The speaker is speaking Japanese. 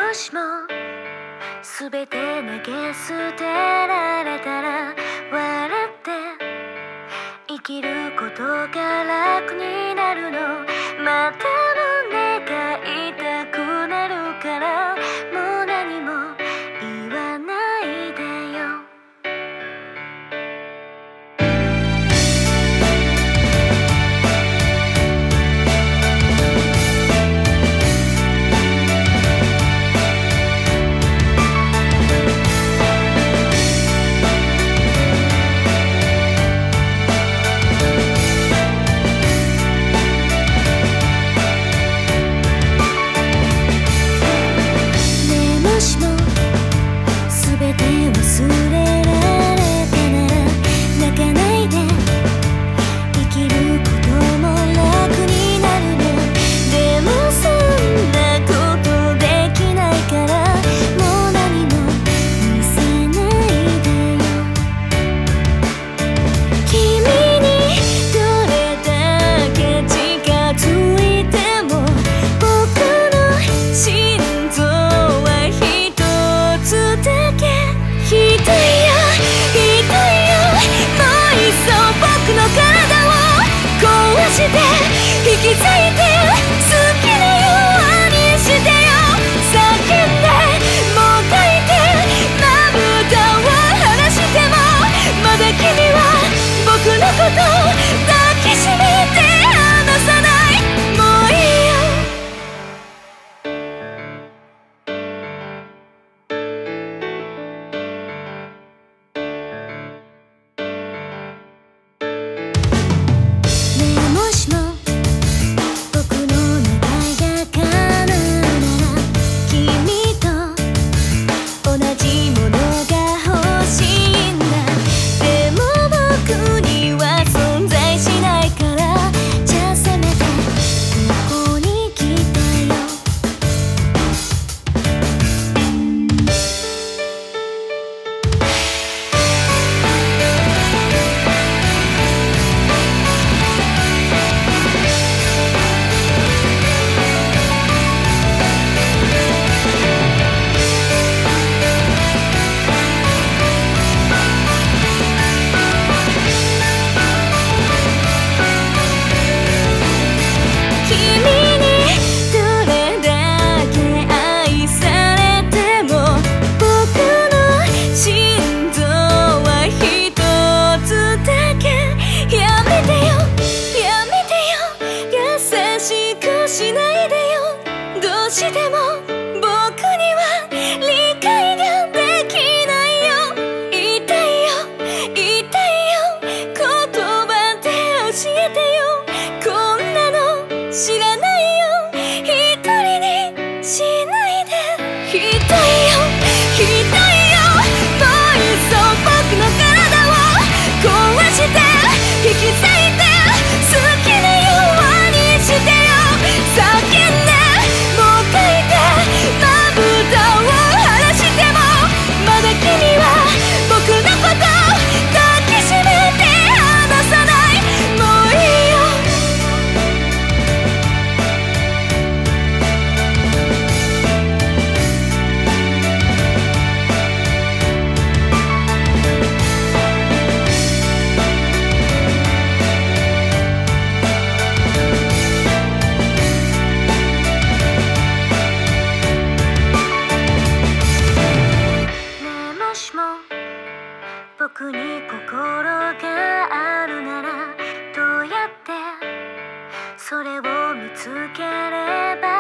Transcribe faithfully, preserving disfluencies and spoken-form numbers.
もしもすべて投げ捨てられたら笑って生きることが楽になるの。また胸が痛くなるからもう何も言わないでよ。引き継いで好きなようにしてよ。叫んでもがいてまぶたを離してもまだ君は僕のこと抱きしめて離さない。もういいよ。ねえもしもしないでよ。どうしても僕には理解ができないよ。言いたいよ言いたいよ言葉で教えてよ。こんなの知らないよ。一人にしないで。ひどいよひどいよ。もういっそ僕の体を壊して引き裂いて好きなようにしてよ。叫んでもがいてまぶたを離してもまだ君は僕のこと抱きしめて離さない。もういいよ。僕に心があるならどうやってそれを見つければ